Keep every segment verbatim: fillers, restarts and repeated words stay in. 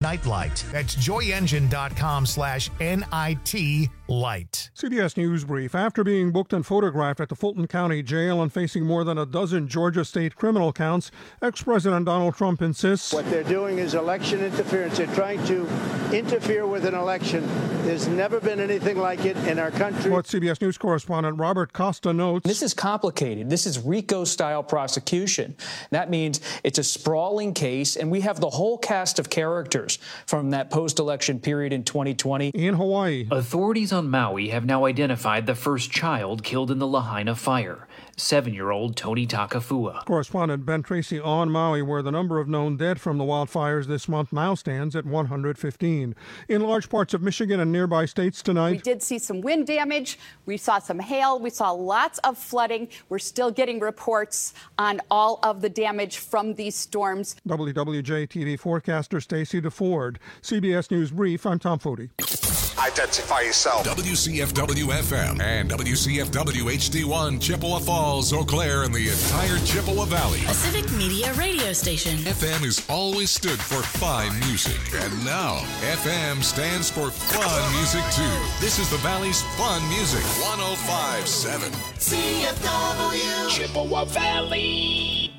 Nightlight. That's joyengine.com slash N-I-T light. C B S News Brief. After being booked and photographed at the Fulton County Jail and facing more than a dozen Georgia state criminal counts, ex-President Donald Trump insists what they're doing is election interference. They're trying to interfere with an election. There's never been anything like it in our country. What C B S News correspondent Robert Costa notes. This is complicated. This is RICO-style prosecution. That means it's a sprawling case, and we have the whole cast of characters from that post-election period in twenty twenty. In Hawaii, authorities on Maui have now identified the first child killed in the Lahaina fire, seven-year-old Tony Takafua. Correspondent Ben Tracy on Maui, where the number of known dead from the wildfires this month now stands at one hundred fifteen. In large parts of Michigan and nearby states tonight, we did see some wind damage. We saw some hail. We saw lots of flooding. We're still getting reports on all of the damage from these storms. W W J T V forecaster Stacey DeFord. C B S News Brief, I'm Tom Foti. Identify yourself. W C F W F M and W C F W H D one, Chippewa Falls, Eau Claire, and the entire Chippewa Valley. A Civic Media radio station. F M has always stood for fine music. And now, F M stands for fun music, too. This is the Valley's fun music. one oh five point seven. C F W. Chippewa Valley.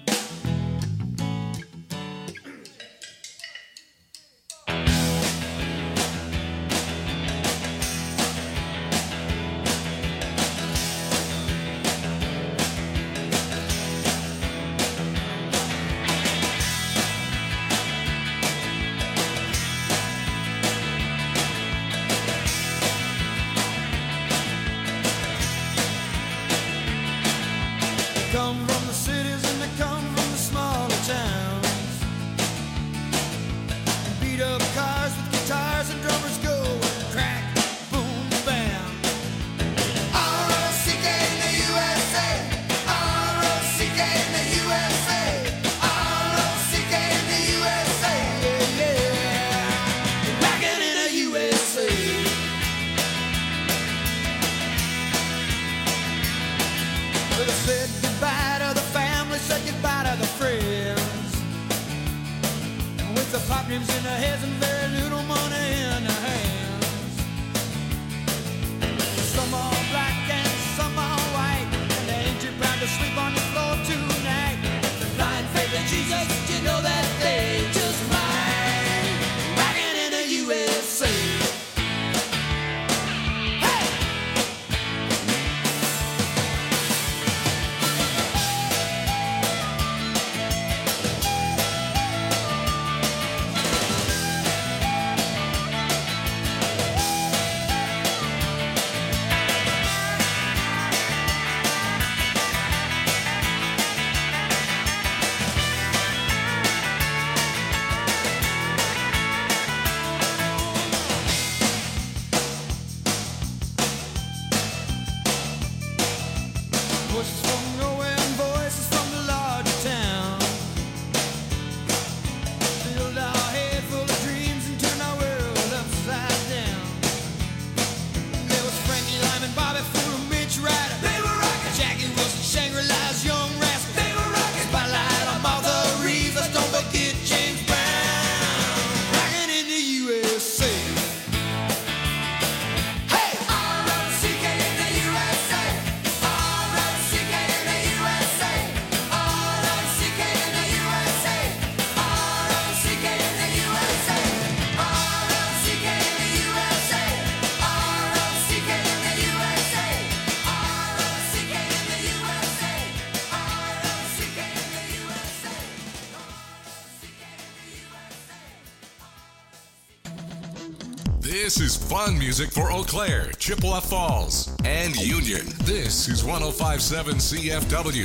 This is fun music for Eau Claire, Chippewa Falls, and Union. This is one oh five point seven C F W.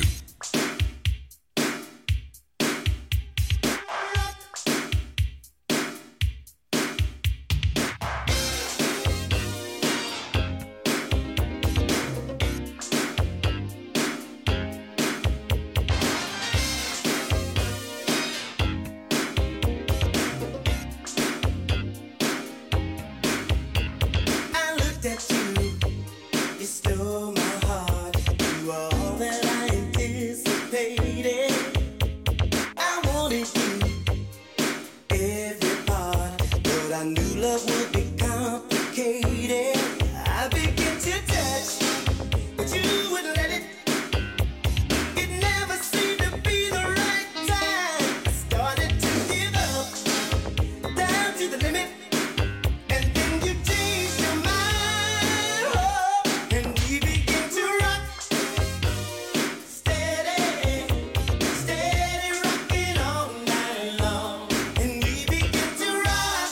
I knew love would be complicated. I began to touch, but you wouldn't let it. It never seemed to be the right time. I started to give up, down to the limit. And then you changed your mind, oh, and we began to rock. Steady, steady rocking all night long. And we began to rock.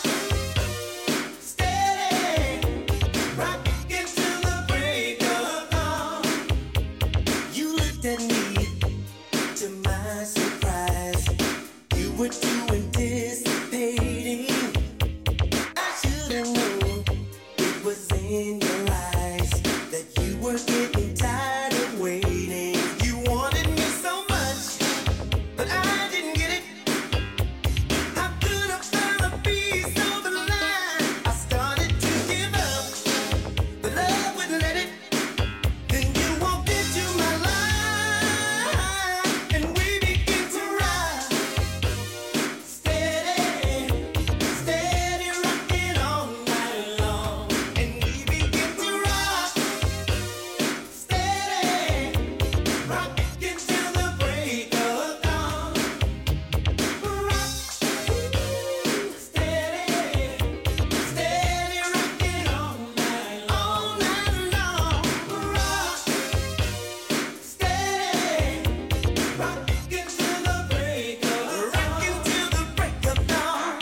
Steady, rocking till the break of dawn. You looked at me, to my surprise. You were too anticipating. I should have known it was in your eyes that you were getting tired of waiting. You wanted me so much, but I didn't get it. How could I find a piece of the line? I started to give up, but love wouldn't let it. Then you walked into my life, and we began to ride. Steady, steady rocking all night long. And we began to rock. Steady, rocking till the break of dawn. Rock, steady, steady rocking all night, all night long. Rock, steady, rocking till the break of rocking till the break of dawn.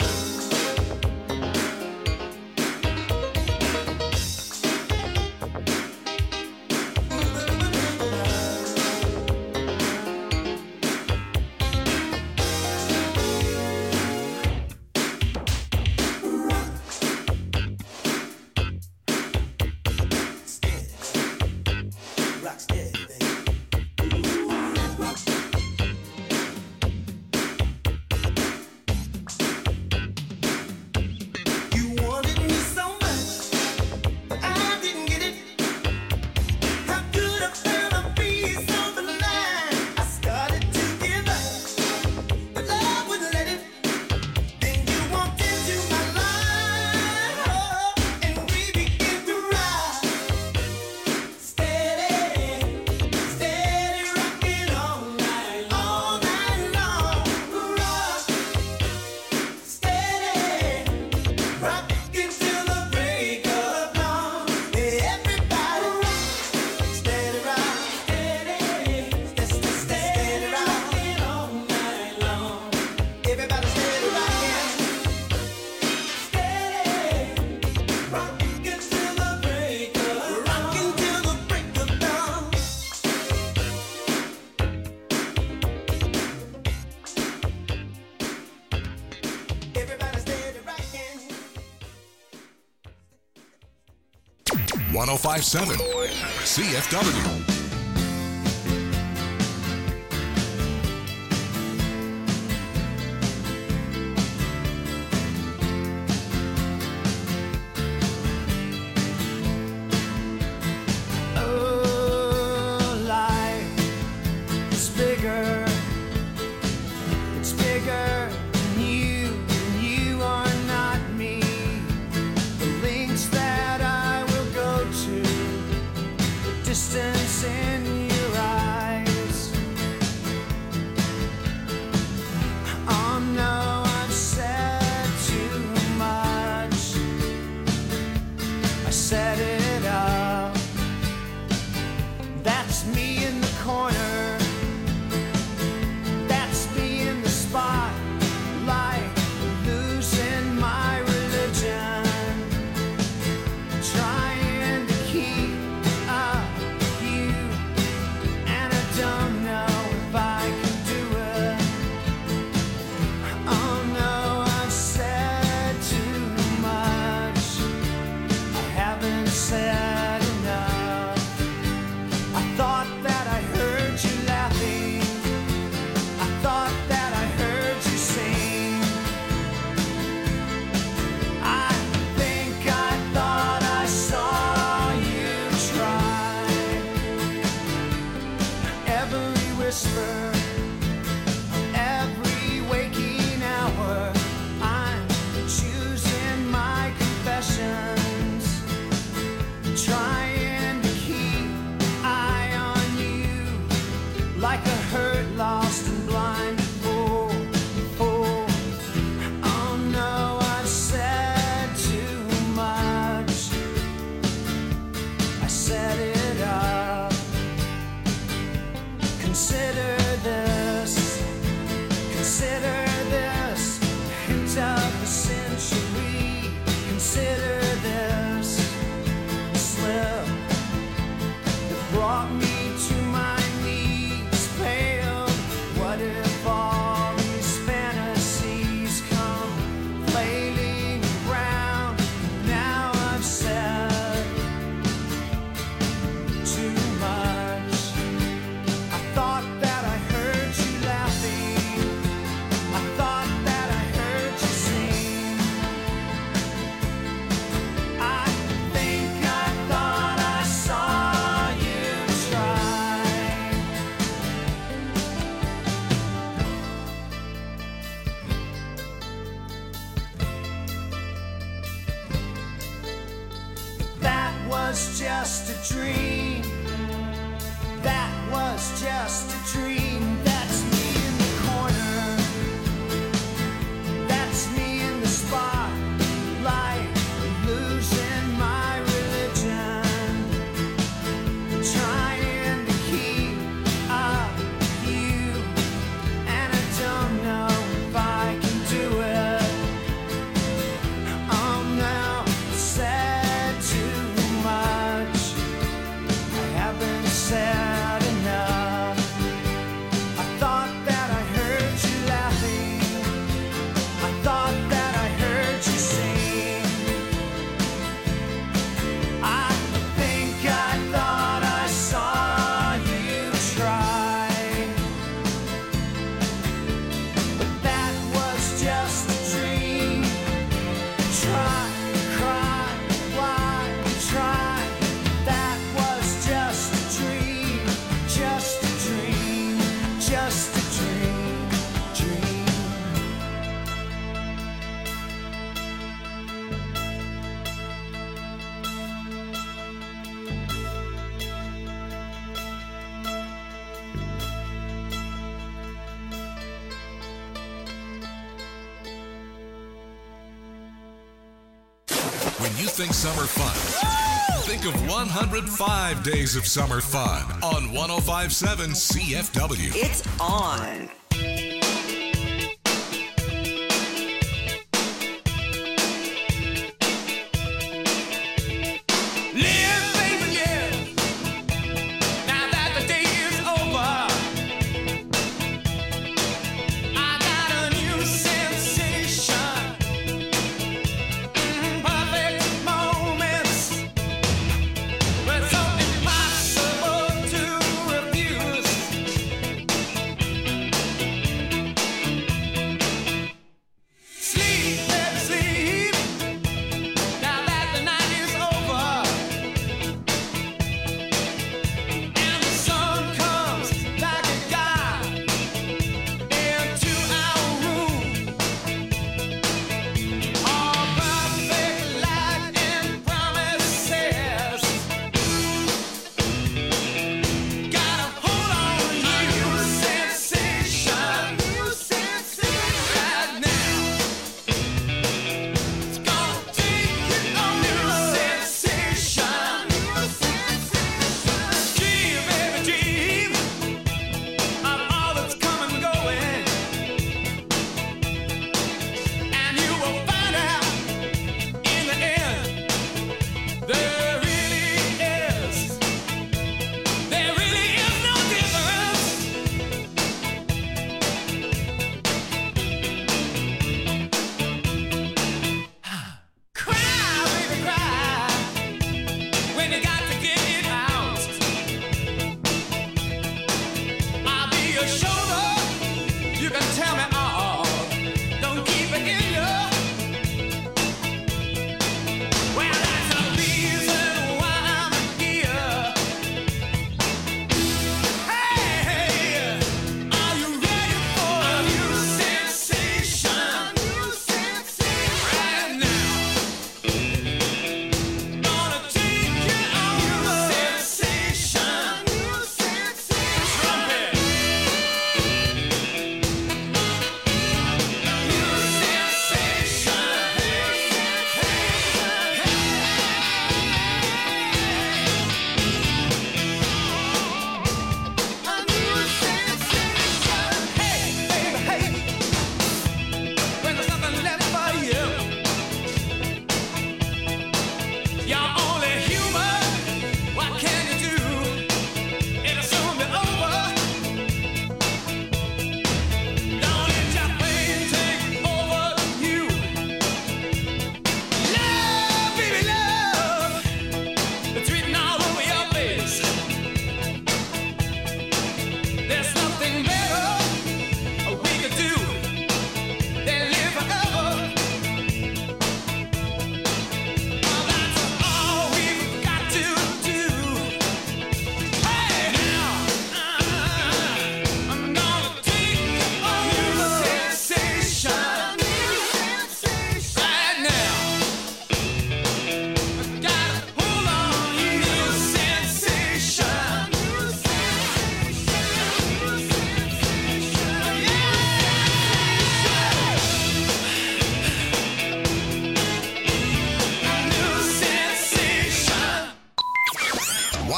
Rock steady, baby. You wanted me so much, but I didn't get it. How could I find a piece of the line? I started to give up, but love wouldn't let it. Then you walked into my life, oh, and we began to ride. Steady, steady rocking all night, all night long. Rock, steady, rocking till the break of dawn. Everybody rock, steady rock, steady, steady, steady rocking all night long. Everybody steady rocking, steady, rocking till the break of rocking till the break of dawn. Everybody steady rocking. one oh five point seven C F W. Oh, life is bigger. It's bigger than you, and you are not me. The lengths that I will go to, the distance was just a dream. That was just a dream. That's me in the corner. That's me in the spotlight, losing my religion, trying to keep up with you, and I don't know if I can do it. I'm now said too much. I haven't said enough. I thought that I heard you laughing. I thought that I heard you sing. I think I thought I saw you try. But that was just a dream. Try, cry, why, try. That was just a dream. Just a dream. Just a dream. Dream. When you think summer fun, think of one hundred five days of summer fun on one oh five point seven C F W. It's on. Live, baby, live. Now that the day is over, I got a new sensation. Mm, perfect moments, but so impossible to refuse.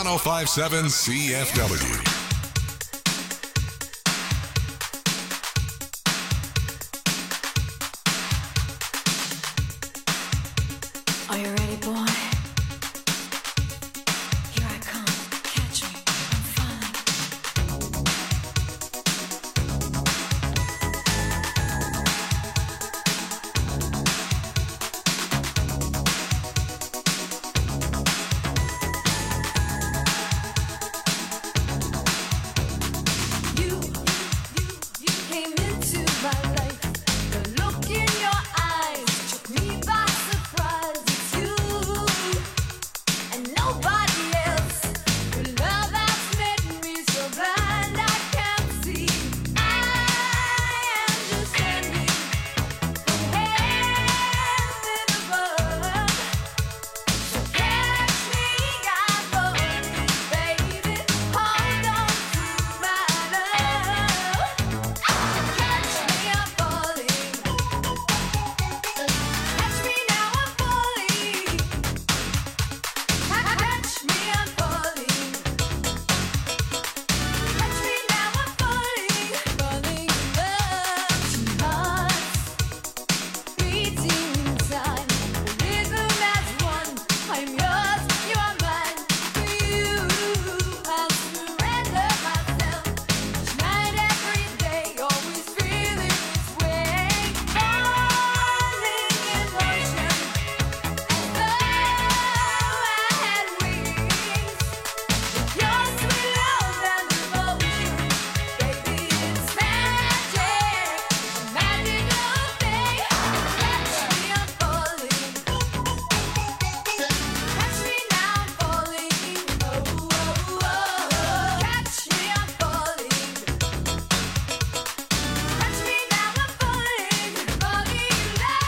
one oh five point seven C F W. Are you ready, boy? Here I come. Catch me. I'm falling. You, you, you came into my life. The look in your eyes took me by surprise. It's you and nobody else. Your love has made me so blind I can't see. I am just standing from heaven above. So catch me, God, baby, hold on to my love. Catch me, I'm falling. Catch me now, I'm falling. Catch me, I'm falling. Catch me now, I'm falling. Falling in love. Two hearts beating in time. Rhythm as one. I'm yours, you are mine. For you, I surrender myself. Each night, every day, always feeling this way. Falling in motion, as though I had wings. Your sweet love and devotion, baby, it's magic, magical thing. Catch me, I'm falling. Catch me now, I'm falling. Oh, oh, oh. Catch me, I'm falling. Catch me now, I'm falling. Falling in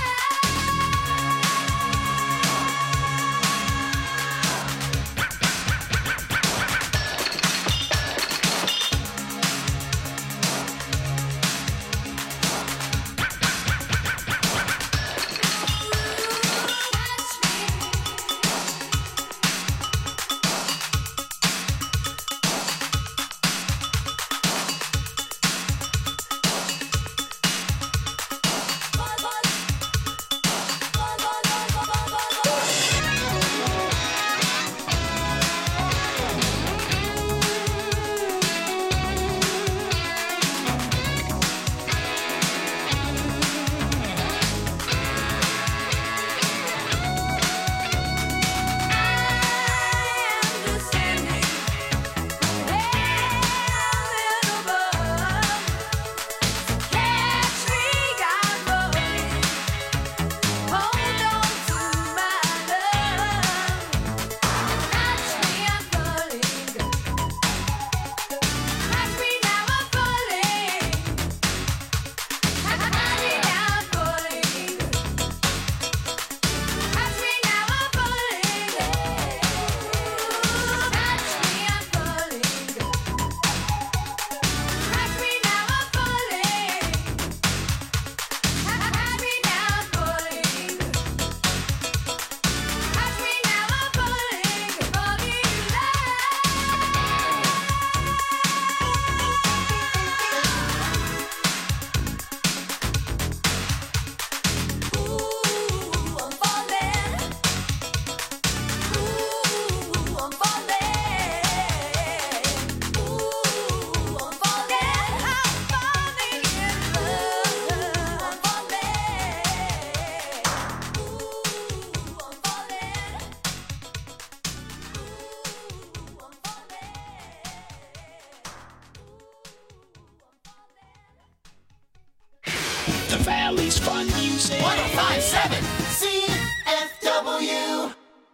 The Valley's Fun Music. one oh five point seven C F W.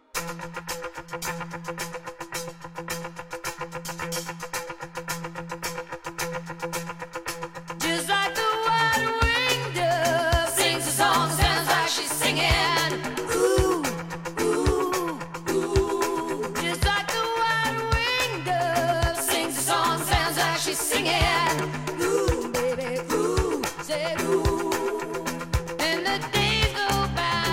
Just like the white-winged dove sings a song, sounds like she's singing. Ooh, ooh, ooh. Just like the white-winged dove sings a song, sounds like she's singing. Ooh, baby, ooh, say ooh. And the days go by.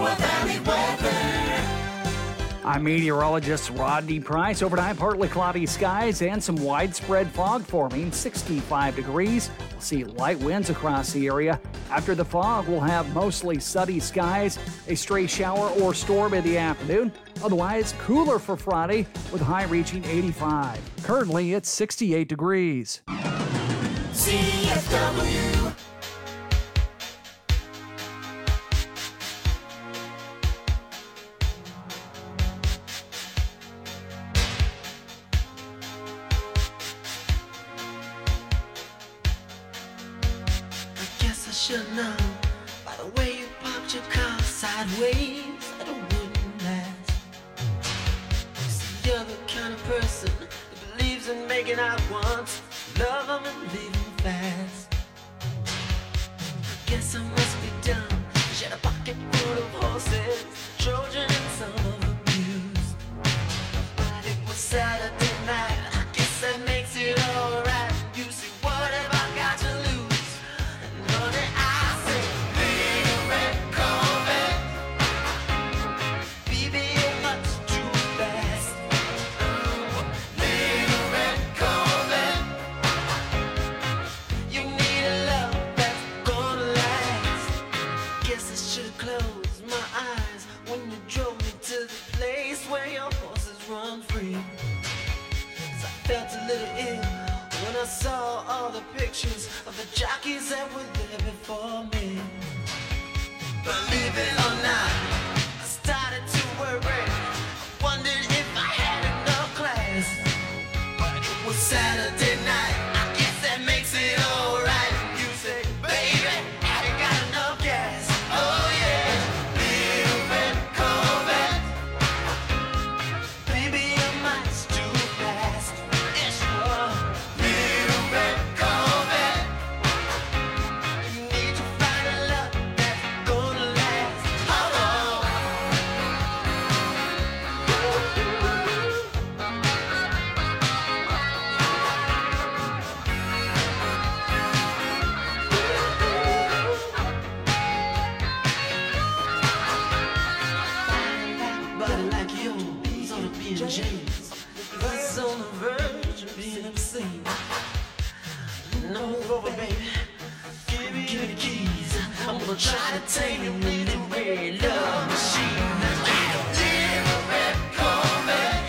your Valley weather. I'm meteorologist Rodney Price. Overnight, partly cloudy skies and some widespread fog forming, sixty-five degrees. We'll see light winds across the area. After the fog, we'll have mostly sunny skies, a stray shower or storm in the afternoon. Otherwise, cooler for Friday with a high reaching eighty-five. Currently, it's sixty-eight degrees. C F W. Should know by the way you parked your car sideways that it wouldn't last. You see, you're the kind of person that believes in making out once, love them and leave them fast. I guess I must be dumb. She had a pocket full of horses, Trojan and some of them used. But it was Saturday night. I guess that makes it alright. You see, what have I got to lose? I saw all the pictures of the jockeys that were there before me. Believe it or not, I started to worry. I wondered if I had enough class. But it was Saturday night. I guess that makes it alright. You say, baby, I ain't got enough gas. Oh yeah, little red Corvette. Baby, I might too fast. Yeah, sure. That's on the verge of being obscene. No, over, baby. Give me, give me the keys. I'm gonna try to tame you with the red love machine. Little red Corvette.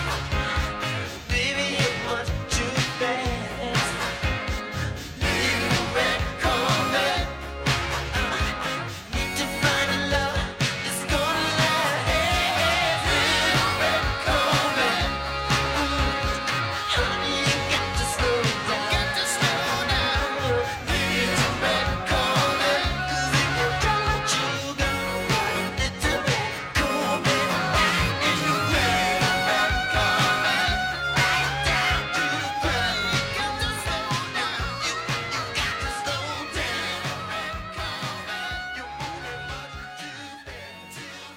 Baby, you're much too fast. Little red Corvette. Need to find a love that's gonna last. Little red Corvette. Honey, you got to slow down. Got to slow down. Little red Corvette. 'Cause if you don't, you go. Little red Corvette. And you red, red Corvette. Right down to the ground. You got to slow down. You, you got to slow down. Red Corvette. You're moving much too fast,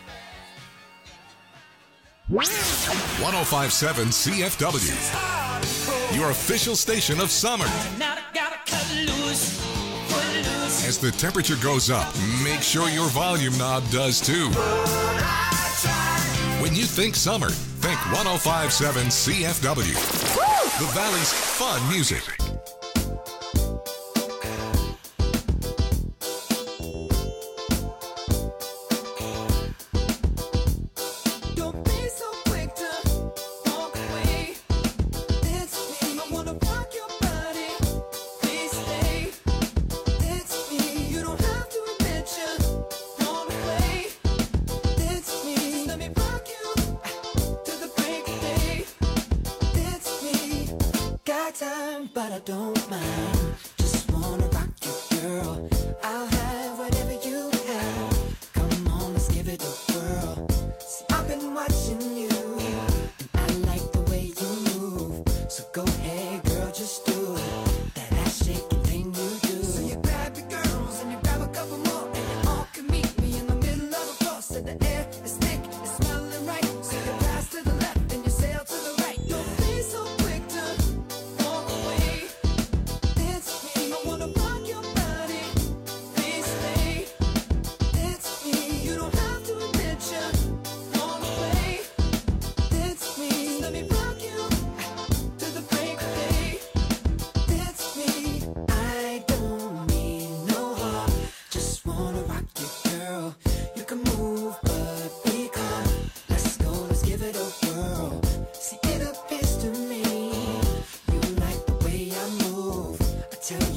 too fast. one oh five point seven C F W, your official station of summer. Now I gotta cut loose, cut loose. As the temperature goes up, make sure your volume knob does too. When you think summer, think one oh five point seven C F W, the Valley's fun music. Don't be so quick to walk away. It's me. I wanna rock your body. Please stay. It's me. You don't have to admit you're gone away. It's me. Let me rock you to the break of day. It's me. Got time, but I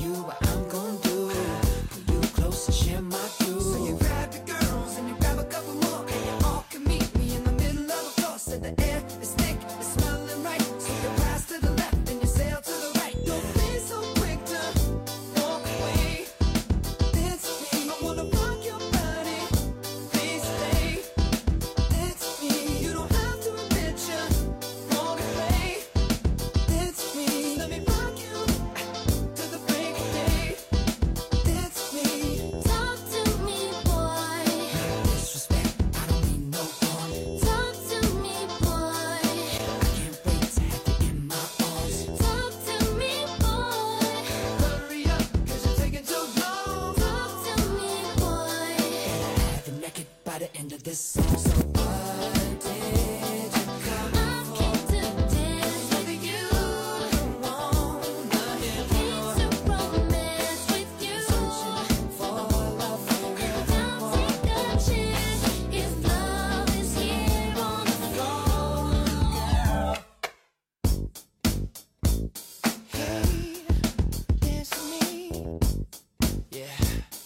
you what I'm gonna do. Pull you close and share my groove. So you grab the girls and you grab a couple more, and you all can meet me in the middle of the floor. Said the air is thick, it's smelling right. So you pass to the left and you sail to the right. Don't be so quick to walk away. It's me, I wanna rock your body. Please stay. It's me, you don't have to admit you wrong away. It's me, let me rock you to the break of day. It's me. Talk to me, boy. Disrespect, I don't mean no harm. Talk to me, boy. I can't wait to have you in my arms. Talk to me, boy. Hurry up, cause you're taking too long. Talk to me, boy. Have you naked by the end of this song. So what did you come I came to dance with you. wanna hear more? Came to romance with you. For love, for real, Don't take a chance if love is here on the floor. Hey, it's me. Yeah.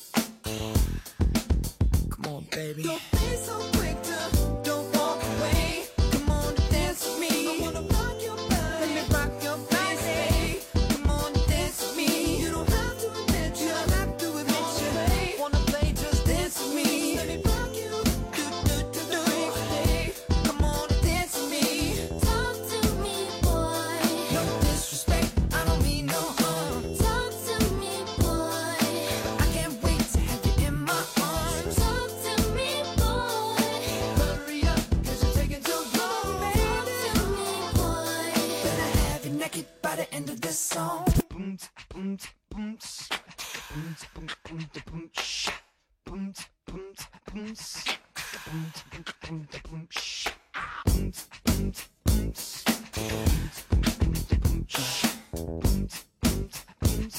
Come on, baby. Don't be so quick to don't walk away. Come on and dance with me. I wanna rock your body. Let me rock your body. Come on and dance with me. You don't have to admit you. don't have to admit you. Wanna play, just dance with me. Let me rock you. Do, do, do, do. Hey, come on and dance with me. Talk to me, boy. No disrespect, I don't mean no harm. Talk to me, boy. I can't wait to have you in my arms. Talk to me, boy. Hurry up, cause you're taking too long, Talk baby. to me, boy. Better have you naked by the end of this song. Boom, boom, boom, boom, boom, boom, boom, shh. Boom, boom, boom, boom, boom, boom, boom, shh. Boom, boom, boom, boom, boom, boom, shh. Boom, boom, boom,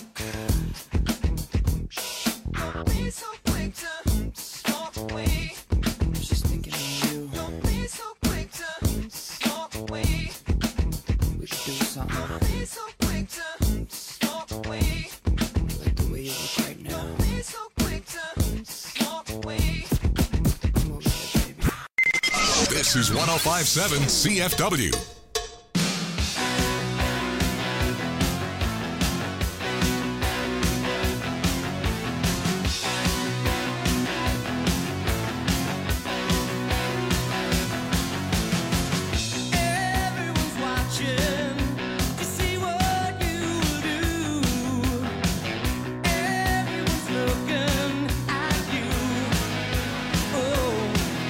boom, shh. Don't be so quick to walk away. I was just thinking of you. Don't be so quick to walk away. We should do something. Don't be so quick to walk away. Like the way you look right now. Don't be so quick to walk away. Come over here, baby. This is one oh five point seven C F W. Everyone's watching to see what you do. Everyone's looking at you. Oh,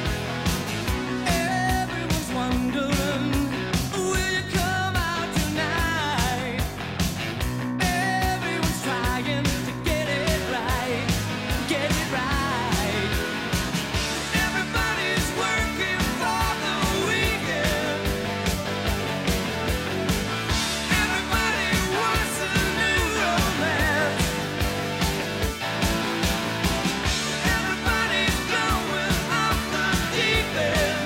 everyone's wondering, will you come out tonight? Everyone's trying to get it right, get it right. Everybody's working for the weekend. Everybody wants a new romance. Everybody's going off the deep end.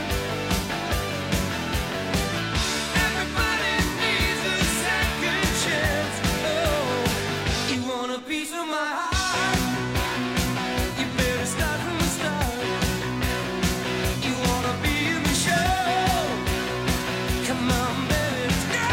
Everybody needs a second chance. Oh, you want a piece of my heart? You better start from the start. You wanna be in the show? Come on, baby, let's go.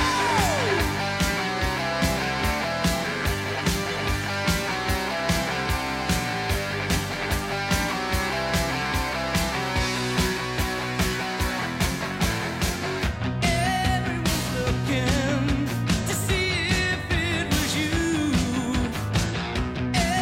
Everyone's looking to see if it was you.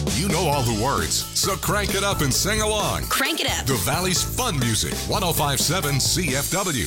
You know all the words, so crank it up and sing along. Crank it up. The Valley's Fun Music, one oh five point seven C F W.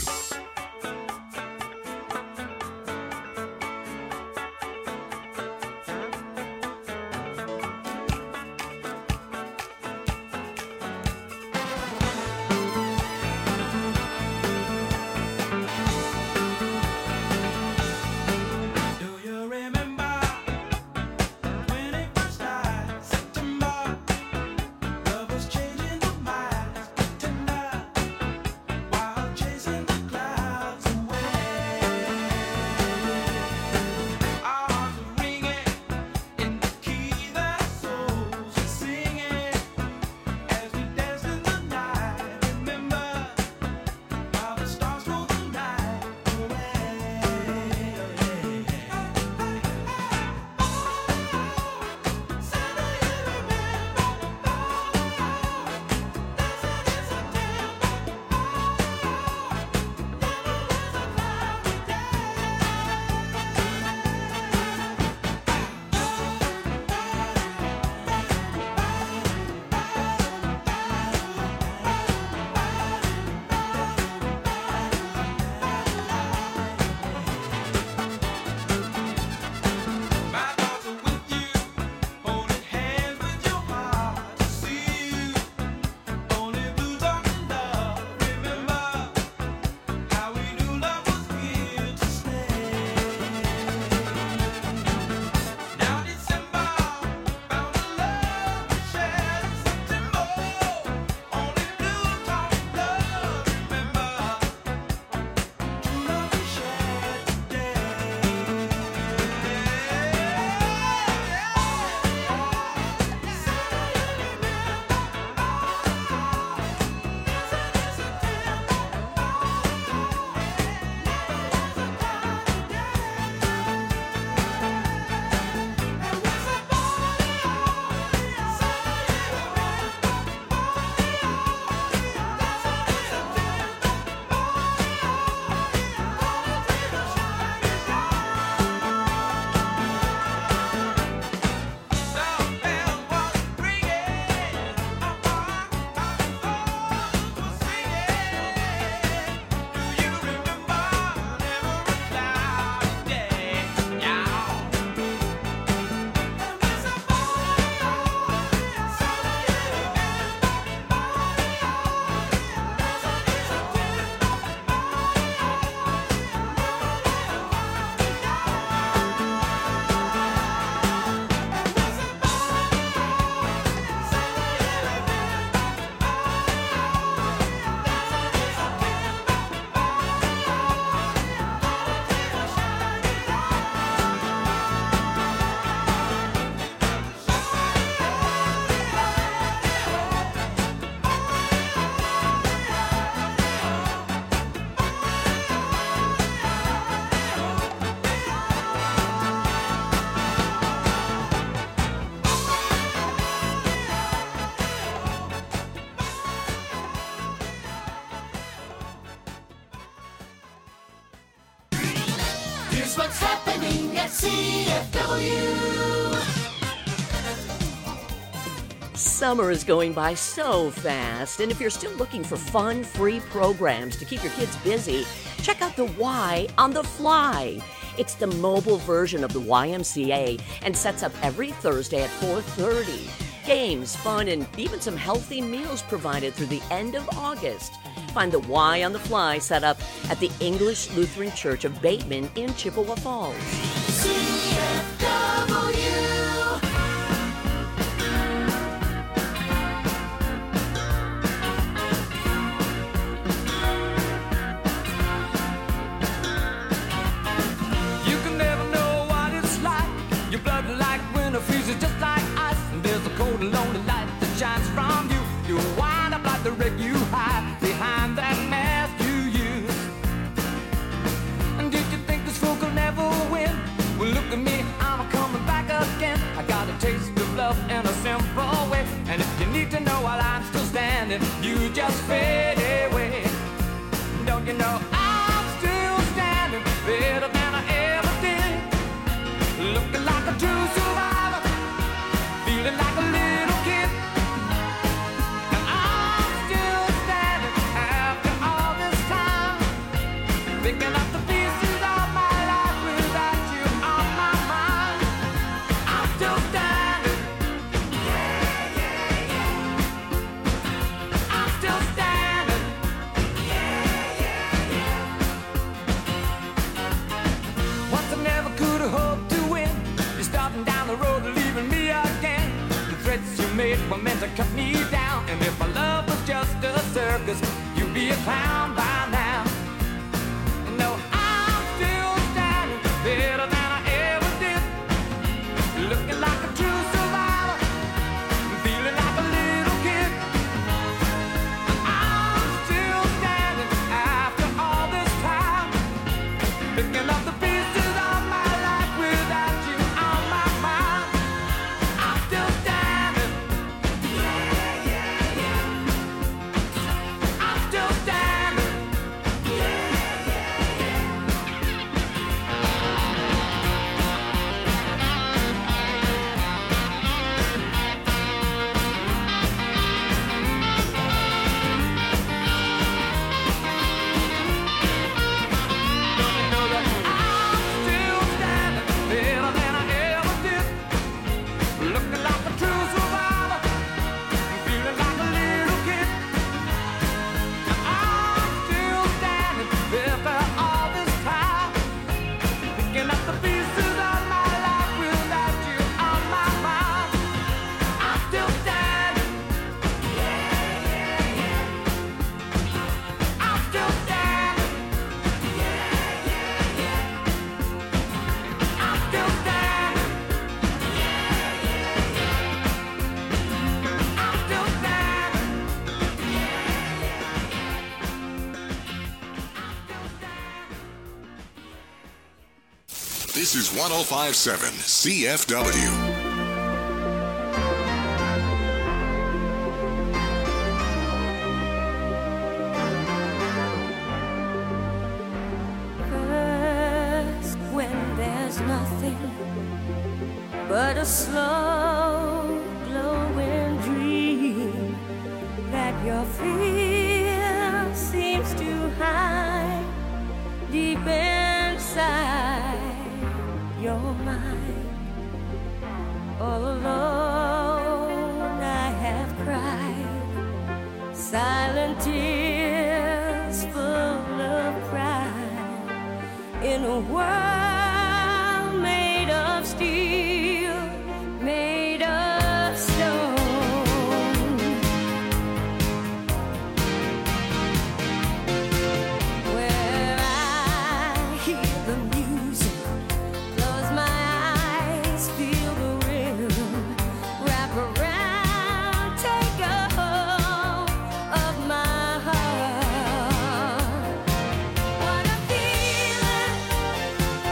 Here's what's happening at C F W. Summer is going by so fast, and if you're still looking for fun, free programs to keep your kids busy, check out the Y on the Fly. It's the mobile version of the Y M C A and sets up every Thursday at four thirty. Games, fun, and even some healthy meals provided through the end of August. Find the Y on the Fly set up at the English Lutheran Church of Bateman in Chippewa Falls. C F W. You can never know what it's like. Your blood like winter freezes just like ice. And there's a cold and lonely light that shines from you. You wind up like the wreck you hide behind that mask you use. And did you think this fool could never win? Well, look at me, I'm coming back again. I got a taste of love in a simple way. And if you need to know while I'm still standing, you just fade away. Don't you know I'm still standing better than I ever did? Looking like a true survivor, feeling like a it were meant to cut me down. And if my love was just a circus, you'd be a clown by now. No, I'm still standing better than I ever did. Looking like a true survivor, feeling like a little kid. I'm still standing after all this time, picking up the pieces of my life without you on my mind. I'm still standing. Yeah, yeah, yeah. I'm still standing. Yeah, yeah, yeah. Know that I'm still standing better than I ever did. Looking like a true survivor, feeling like a little kid. I'm still standing after all this time, picking up the pieces of my life without you on my mind. I'm still standing. Yeah, yeah, yeah. I'm still standing. Yeah, yeah, yeah. I'm still standing. Yeah, yeah, yeah. I'm still standing. This is one oh five point seven C F W. First, when there's nothing but a slow glowing dream that your fear seems to hide deep inside your mind. All alone I have cried silent tears full of pride in a world made of steel, made of stone. Where I hear the music, close my eyes, feel the rhythm, wrap around, take a hold of my heart. What a feeling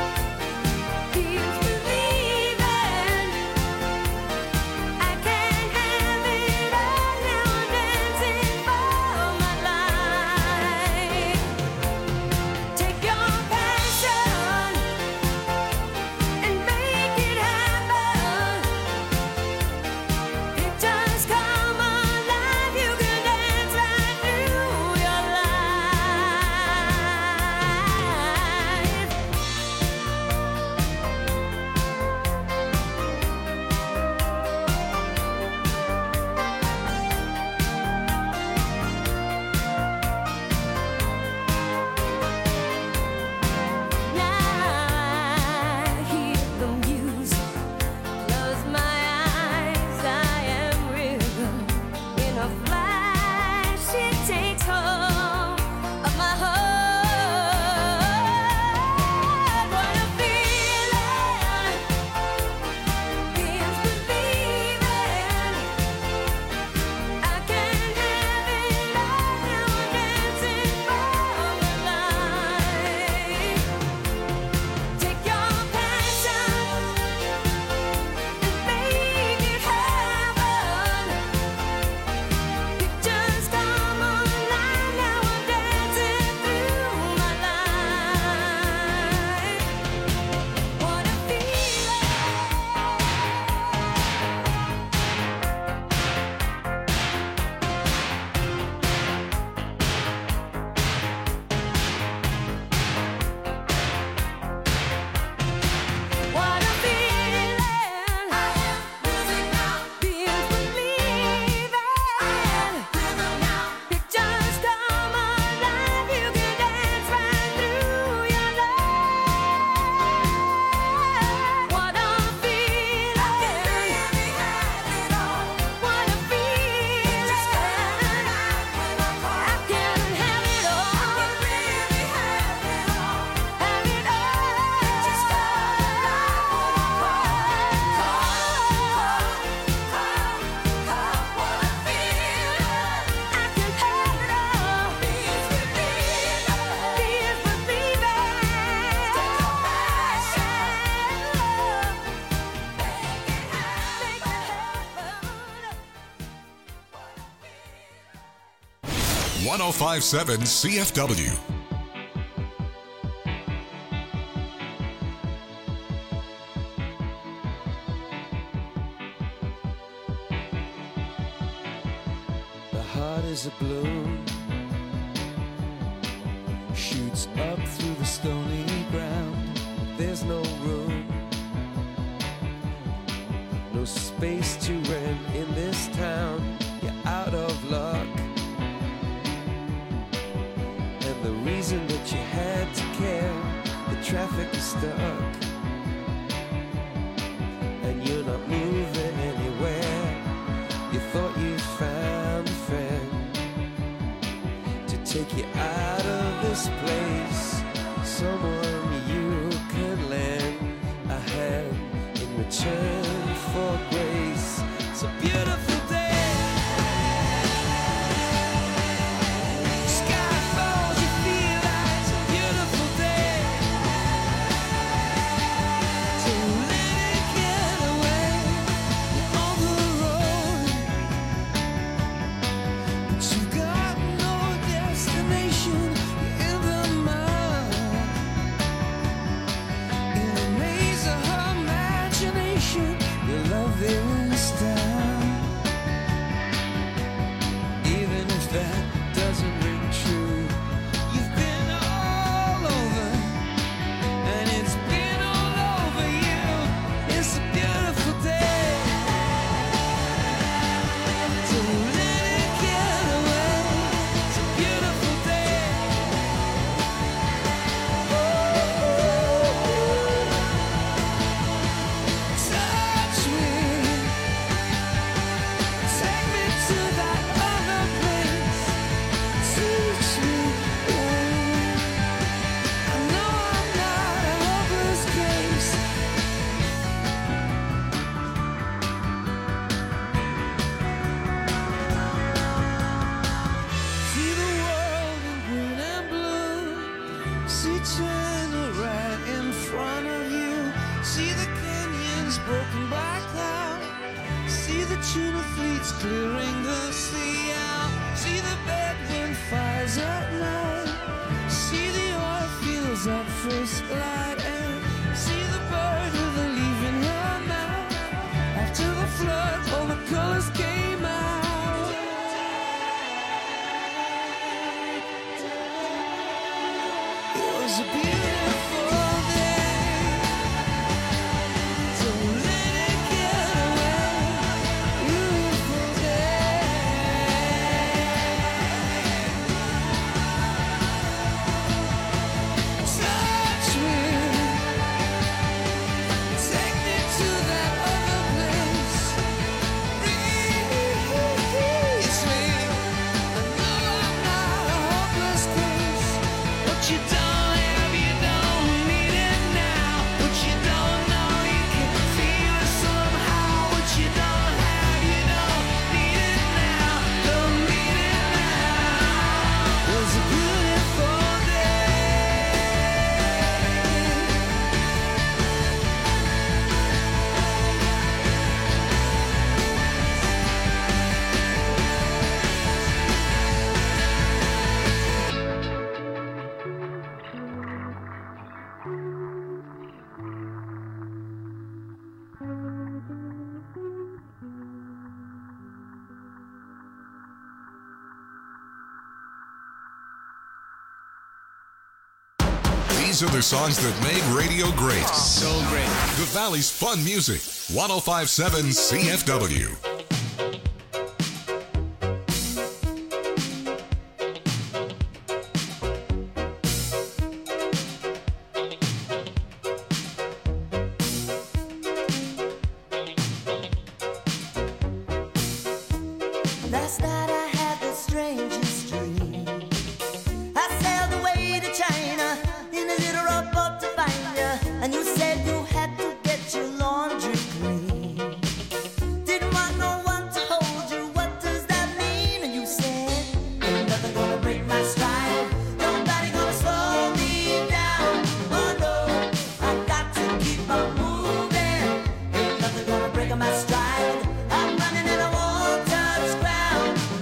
one oh five point seven C F W. The heart is a balloon, shoots up through the stony ground. There's no room, no space to rent in this town. You're out of luck, and the reason that you had to care, the traffic is stuck, and you're not moving anywhere. You thought you found a friend to take you out of this place, someone you could lend a hand in return for grace. It's a beautiful day. Sky falls, you feel like it's a beautiful day. Don't let it get away. You're on the road, but you've got no destination. You're in the mud, in the maze of her imagination. Your love is down, even if that doesn't ring true. You've been all over, and it's been all over you. It's a beautiful day. Don't let it get away. It's a beautiful day. Touch me, take me to that other place. Teach me, I know I'm not a hopeless case. See the world in green and blue. See China right in front of you. See the canyons broken by cloud. See the tuna fleets clearing the sea out. See the bedroom fires at night. See the oil fields at first light. And see the bird with a leaf in her mouth. After the flood, all the colors came out. It was a beautiful day. Don't let it get away. Beautiful day. Touch me, take me to that other place. Reach me, I know I'm not a hopeless case. What you don't have, you don't need it now. What you don't know, you can feel it somehow. What you don't have, you don't need it now. Don't need it now. It was a beautiful day. These are the songs that made radio great. So great. The Valley's Fun Music. one oh five point seven C F W. Last night I had the strangest dream. I sailed away to China in a little rowboat to find you, and you said you had to get your laundry clean. Didn't want no one to hold you. What does that mean? And you said, ain't nothing gonna break my stride. Nobody gonna slow me down. Oh no, I got to keep on moving. Ain't nothing gonna break my stride. I'm running and I won't touch ground.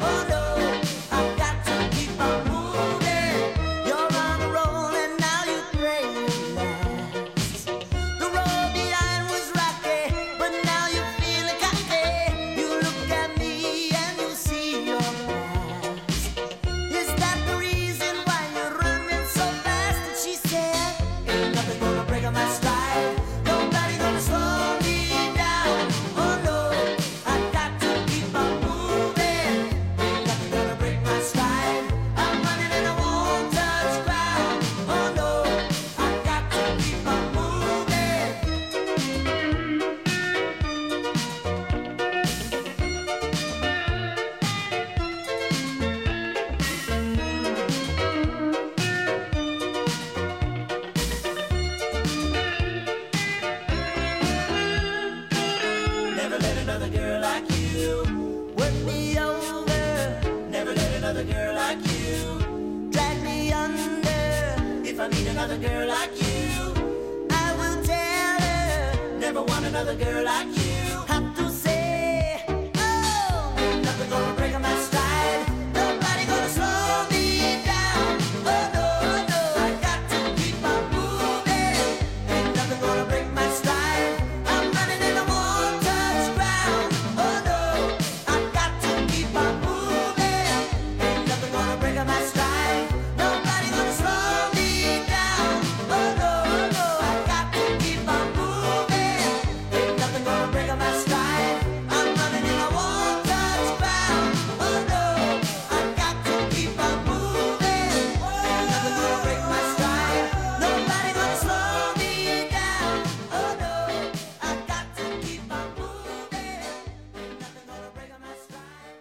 another girl like you. Work me over, never let another girl like you. Drag me under, if I meet another girl like you. I will tell her, never want another girl like you. Have to say, oh, ain't nothing gonna break my stride. Nobody gonna slow me down. Oh no, no, I got to keep on moving. Ain't nothing gonna break my stride. I'm running and I won't touch ground. Oh no, I got to keep on moving. Ain't nothing gonna break my stride. Nobody gonna slow me down. Oh no, no, I got to keep on moving. Ain't nothing gonna break my stride. I'm running and I won't touch ground. Oh no, I got to keep on moving. Ain't nothing gonna break my stride. Nobody gonna slow me down. Oh no, I got to keep on moving. Ain't nothing gonna break my stride.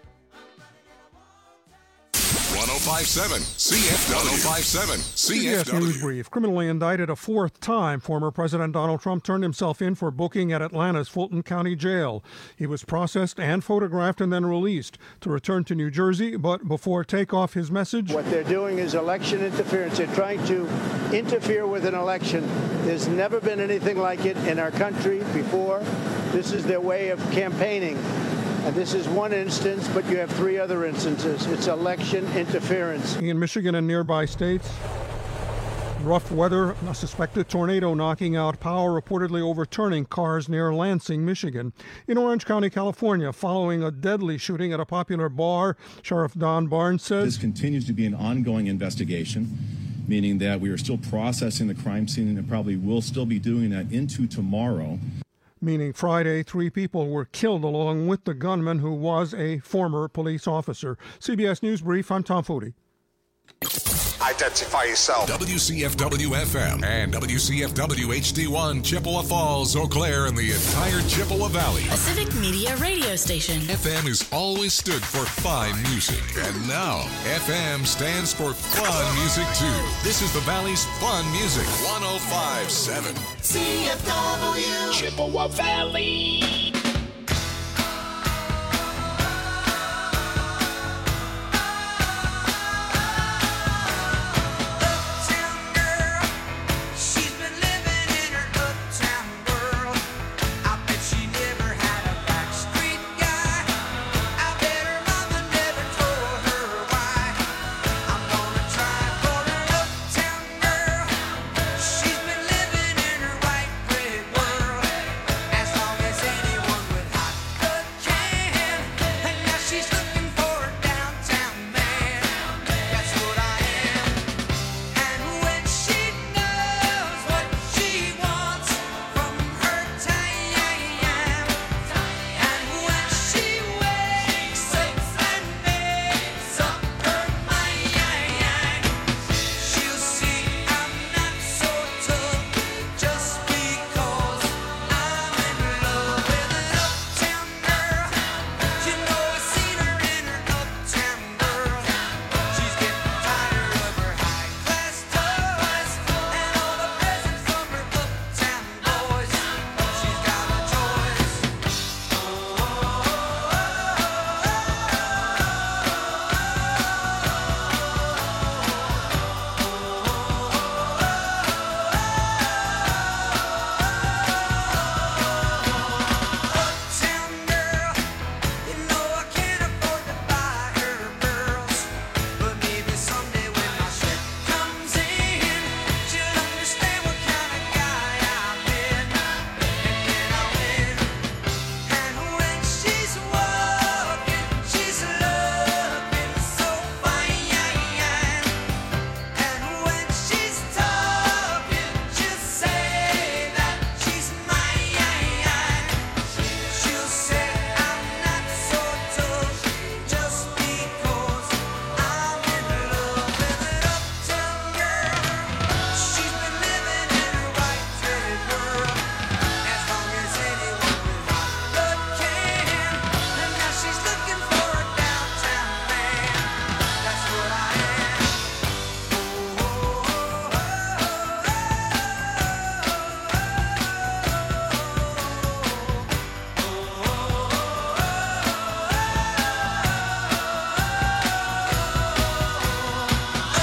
one oh five point seven C F W. one oh five point seven C C F B S News W. Brief. Criminally indicted a fourth time, former President Donald Trump turned himself in for booking at Atlanta's Fulton County Jail. He was processed and photographed and then released to return to New Jersey, but before takeoff, his message. What they're doing is election interference. They're trying to interfere with an election. There's never been anything like it in our country before. This is their way of campaigning. And this is one instance, but you have three other instances. It's election interference. In Michigan and nearby states, rough weather, a suspected tornado knocking out power, reportedly overturning cars near Lansing, Michigan. In Orange County, California, following a deadly shooting at a popular bar, Sheriff Don Barnes says this continues to be an ongoing investigation, meaning that we are still processing the crime scene and probably will still be doing that into tomorrow. Meaning Friday, three people were killed along with the gunman who was a former police officer. C B S News Brief, I'm Tom Footy. Identify yourself. W C F W F M and W C F W H D one, Chippewa Falls, Eau Claire, and the entire Chippewa Valley. A civic media radio station. F M has always stood for fine music, and now F M stands for fun music too. This is the Valley's fun music. one oh five point seven C F W. Chippewa Valley.